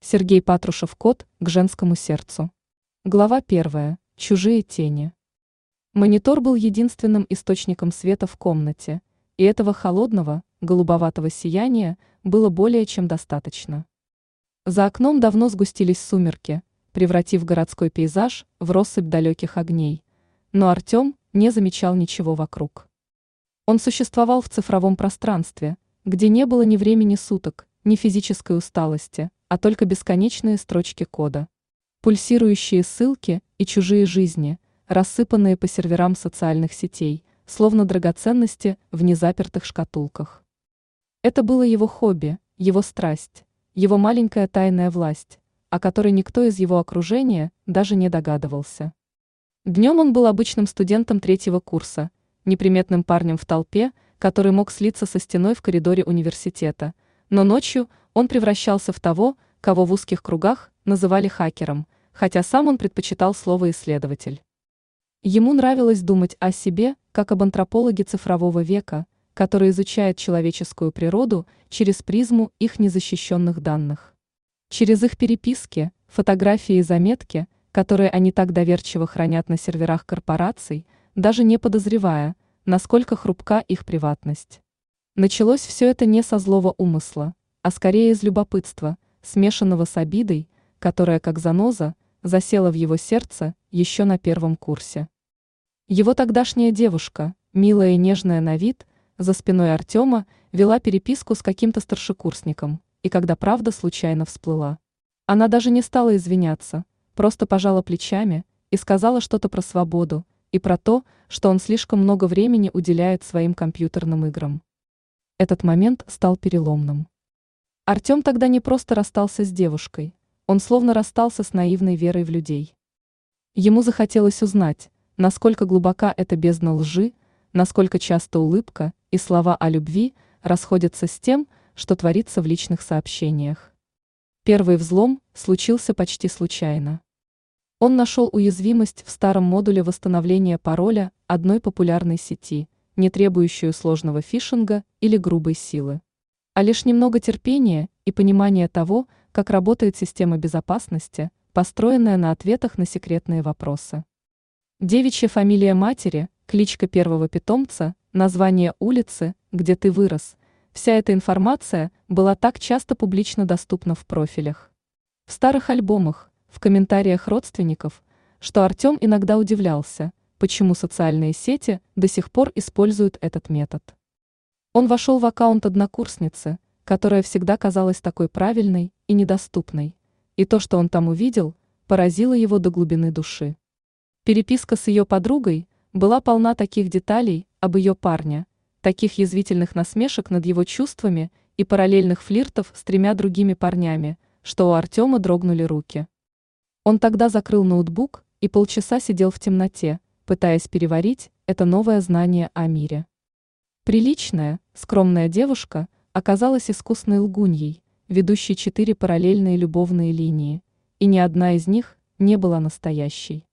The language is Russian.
Сергей Патрушев «Код к женскому сердцу». Глава 1. Чужие тени. Монитор был единственным источником света в комнате, и этого холодного, голубоватого сияния было более чем достаточно. За окном давно сгустились сумерки, превратив городской пейзаж в россыпь далеких огней, но Артем не замечал ничего вокруг. Он существовал в цифровом пространстве, где не было ни времени суток, ни физической усталости, а только бесконечные строчки кода. Пульсирующие ссылки и чужие жизни, рассыпанные по серверам социальных сетей, словно драгоценности в незапертых шкатулках. Это было его хобби, его страсть, его маленькая тайная власть, о которой никто из его окружения даже не догадывался. Днем он был обычным студентом 3-го курса, неприметным парнем в толпе, который мог слиться со стеной в коридоре университета, но ночью он превращался в того, кого в узких кругах называли хакером, хотя сам он предпочитал слово «исследователь». Ему нравилось думать о себе, как об антропологе цифрового века, который изучает человеческую природу через призму их незащищенных данных. Через их переписки, фотографии и заметки, которые они так доверчиво хранят на серверах корпораций, даже не подозревая, насколько хрупка их приватность. Началось все это не со злого умысла, а скорее из любопытства, смешанного с обидой, которая, как заноза, засела в его сердце еще на 1-м курсе. Его тогдашняя девушка, милая и нежная на вид, за спиной Артема вела переписку с каким-то старшекурсником, и когда правда случайно всплыла, она даже не стала извиняться, просто пожала плечами и сказала что-то про свободу и про то, что он слишком много времени уделяет своим компьютерным играм. Этот момент стал переломным. Артем тогда не просто расстался с девушкой, он словно расстался с наивной верой в людей. Ему захотелось узнать, насколько глубока эта бездна лжи, насколько часто улыбка и слова о любви расходятся с тем, что творится в личных сообщениях. Первый взлом случился почти случайно. Он нашел уязвимость в старом модуле восстановления пароля одной популярной сети, не требующую сложного фишинга или грубой силы, а лишь немного терпения и понимания того, как работает система безопасности, построенная на ответах на секретные вопросы. Девичья фамилия матери, кличка первого питомца, название улицы, где ты вырос, вся эта информация была так часто публично доступна в профилях, в старых альбомах, в комментариях родственников, что Артем иногда удивлялся, почему социальные сети до сих пор используют этот метод. Он вошел в аккаунт однокурсницы, которая всегда казалась такой правильной и недоступной, и то, что он там увидел, поразило его до глубины души. Переписка с ее подругой была полна таких деталей об ее парне, таких язвительных насмешек над его чувствами и параллельных флиртов с 3 другими парнями, что у Артема дрогнули руки. Он тогда закрыл ноутбук и полчаса сидел в темноте, пытаясь переварить это новое знание о мире. Приличная, скромная девушка оказалась искусной лгуньей, ведущей 4 параллельные любовные линии, и ни одна из них не была настоящей.